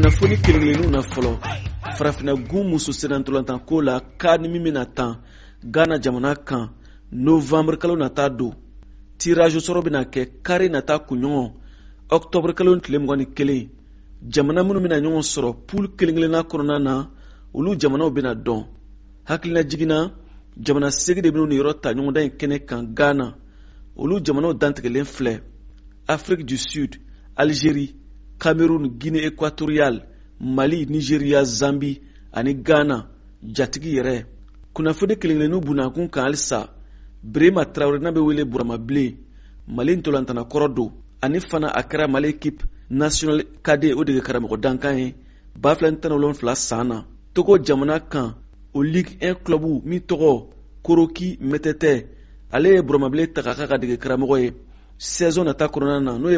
kunnafoni kelen-kelenninw na fɔlɔ farafinagun muso senantolantan ko la ka ni min bɛna tan Ghana jamana kan novembre kalo nata don tirage sɔrɔ bɛna kɛ kari nata kunɲɔgɔn octobre kalo tile 21 jamana minnu bɛna ɲɔgɔn sɔrɔ poule kelen-kelenna kɔnɔna na olu jamanaw bɛna dɔn hakilina jiginna jamana segi de bɛna ni yɔrɔ ta ɲɔgɔndan in kɛnɛ kan Ghana olu jamanaw dantigɛlen filɛ Afrique du Sud, Algérie, Cameroun, Guinée équatoriale, Mali, Nigeria, Zambie ani Ghana jatigi yɛrɛ kunnafoni kelen-kelenninw bunakun kan halisa Birema Traoré n'a bɛ wele Burama Bile Mali ntolantana kɔrɔ don ani fana a kɛra Mali équipe nationale KD o de ye karamɔgɔ dankan ye 2017 san na Togo jamana kan o Ligue 1 club min tɔgɔ Koroki Metete ale ye Burama Bile ta k'a ka dege karamɔgɔ ye saison nata kɔnɔna na n'o ye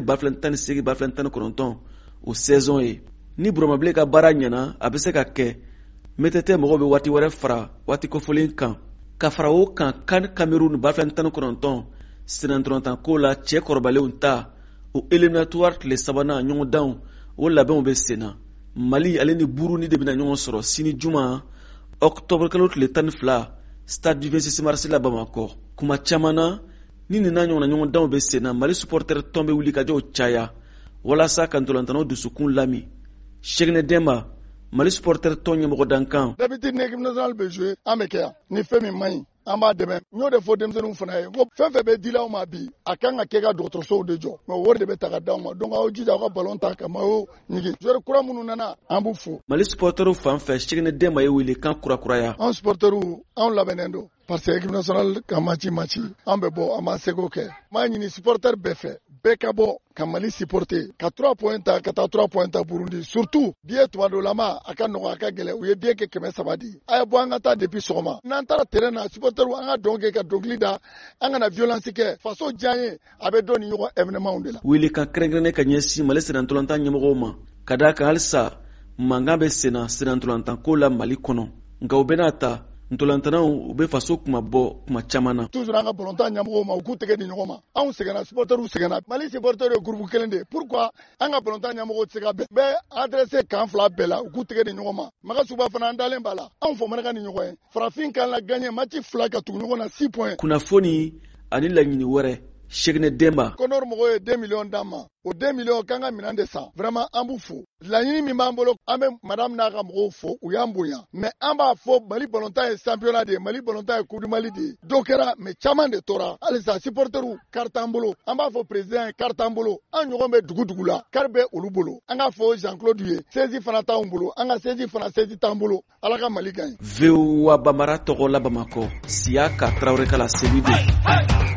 2018-2019 o saison ye ni Burama Bile ka baara ɲɛna a bɛ se ka kɛ Metete mɔgɔw bɛ waati wɛrɛ fara waati kɔfɔlen kan ka fara o kan CAN Cameroun 2019 senantolantan ko la cɛ kɔrɔbalenw ta o éliminatoire tile sabanan ɲɔgɔndanw o labɛnw bɛ sen na Mali ale ni Burundi de bɛna ɲɔgɔn sɔrɔ sini juma octobre kalo tile 12 stade du 26 mars la Bamakɔ kuma caman na ni nin n'a ɲɔgɔnna ɲɔgɔndanw bɛ sen na Mali supporter tɔn bɛ wuli ka jɔw caya walasa ka ntolantanaw dusukun lami Seginɛ Demba Mali supporter tɔn ɲɛmɔgɔ dankan d'habitude ni équipe nationale bɛ jouer an bɛ kɛ yan ni fɛn min man ɲi an b'a dɛmɛ n y'o de fɔ denmisɛnninw fana ye ko fɛn fɛn bɛ dilaw ma bi a kan ka kɛ ka dɔgɔtɔrɔsow de jɔ mais wari de bɛ ta ka d'aw ma donc aw jija aw ka ballon ta ka mayo ɲigi joueur kura minnu nana an b'u fo Mali supporterw fan fɛ Seginɛ Demba ye wele kan kurakuraya an supporterw anw labɛnnen don parce que équipe nationale ka match an bɛ bɔ an b'an seko kɛ m'a ɲini supporter bɛɛ fɛ bɛɛ ka bɔ ka Mali supporter ka 3 points ta ka taa 3 points ta Burundi surtout billet tubadolama a ka nɔgɔ a ka gɛlɛ u ye billet kɛ 300 di a ye bɔ an ka taa depuis sɔgɔma n'an taara terrain na supporter an ka dɔn kɛ ka dɔnkili da an kana violence kɛ faso diya ye a bɛ dɔn ni ɲɔgɔn événement de la wele kan kɛrɛnkɛrɛnnen ka ɲɛsin Mali senantolantan ɲɛmɔgɔw ma ka d'a kan halisa mankan bɛ sen na senantolantan ko la Mali kɔnɔ nka u bɛna ta ntolantanaw u bɛ faso kuma bɔ kuma caman na toujours an ka ballontan ɲɛmɔgɔw ma u k'u tɛgɛ di ɲɔgɔn ma anw sɛgɛnna supporterw sɛgɛnna Mali supporter ye groupe kelen de pourquoi an ka ballontan ɲɛmɔgɔw tɛ se ka bɛɛ adressé kan fila bɛɛ la u k'u tɛgɛ di ɲɔgɔn ma Magasuba fana an dalen b'a la anw fɔ mana ka ni ɲɔgɔn ye farafin kan la gagner match fila ka tugu ɲɔgɔn na 6 points kunnafoni ani laɲini wɛrɛ Seginɛ Demba Kɔnɔr mɔgɔw ye 2 millions d'an ma o 2 millions kan ka minɛn de san vraiment an b'u fo laɲini min b'an bolo an bɛ madame n'a ka mɔgɔw fo u y'an bonya mais an b'a fɔ Mali ballontan ye championnat de ye Mali ballontan ye coupe du Mali de ye dɔ kɛra mais caman de tora halisa supporterw carte t'an bolo an b'a fɔ président ye carte t'an bolo an ɲɔgɔn bɛ dugu la carte bɛ olu bolo an k'a fɔ Jean-Claude ye saisie fana t'anw bolo an ka saisie fana saisie t'an bolo Ala ka Mali gagne VOA Bamara tɔgɔ la Bamakɔ Siyaka Traoré ka la CEDU